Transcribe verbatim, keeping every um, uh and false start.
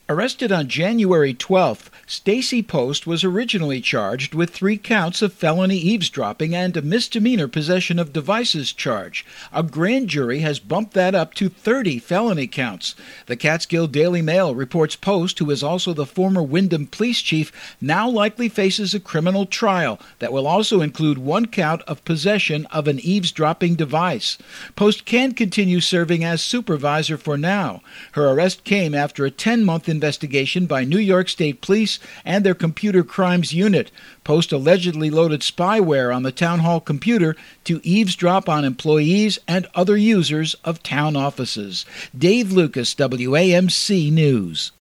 Arrested on January twelfth, Stacy Post was originally charged with three counts of felony eavesdropping and a misdemeanor possession of devices charge. A grand jury has bumped that up to thirty felony counts. The Catskill Daily Mail reports Post, who is also the former Windham police chief, now likely faces a criminal trial that will also include one count of possession of an eavesdropping device. Post can continue serving as supervisor for now. Her arrest came after a ten-month investigation by New York State Police and their Computer Crimes Unit. Post allegedly loaded spyware on the town hall computer to eavesdrop on employees and other users of town offices. Dave Lucas, W A M C News.